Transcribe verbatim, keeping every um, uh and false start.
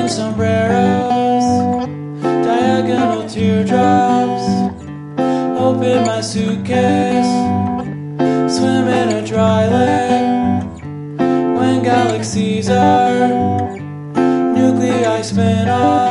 Broken sombreros, diagonal teardrops. Open my suitcase, swim in a dry lake. When galaxies are nuclei spin off,